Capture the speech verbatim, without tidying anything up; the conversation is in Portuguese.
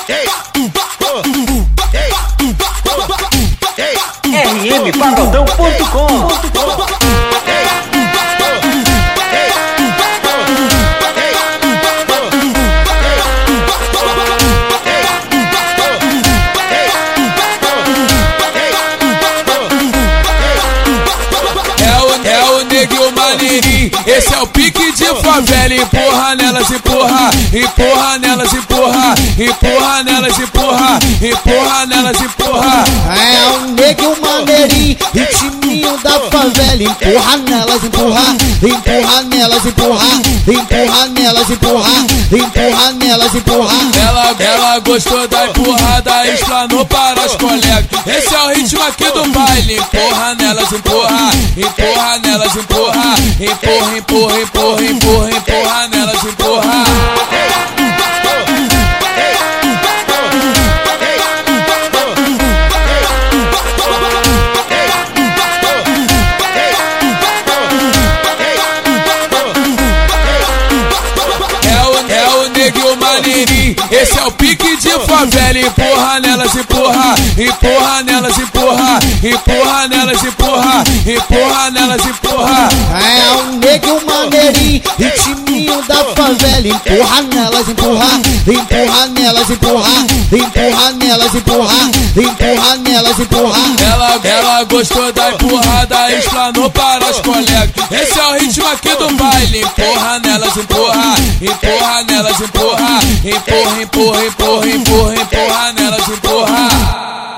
R M Pagodão ponto com. Esse é o pique de favela, empurra nelas, empurra, empurra nelas, empurra, empurra nelas, empurra, empurra nelas, empurra. É o neguinho maneirinho, ritminho da favela, empurra nelas, empurra, empurra nelas, empurra, empurra nelas, empurra, empurra nelas, empurra. Ela, ela gostou da empurrada, explanou para as colegas. Esse é o ritmo aqui do baile, empurra nelas, empurra, empurra nelas, empurra, empurra, empurra, empurra, empurra, empurra nelas, empurra. Esse é o pique de favela, empurra nelas, empurra, empurra nelas, empurra, empurra nelas, empurra, empurra nelas, empurra. É o neguinho maneirinho, ritminho da favela, empurra nelas, empurra, empurra nelas, empurra, empurra nelas, empurra, empurra nelas, empurra. Ela, ela gostou da empurrada, explanou para as colegas. Esse é o ritmo aqui do baile, empurra nelas, empurra, empurra nelas, empurra, empurra, empurra, empurra, empurra, empurra nelas, empurra.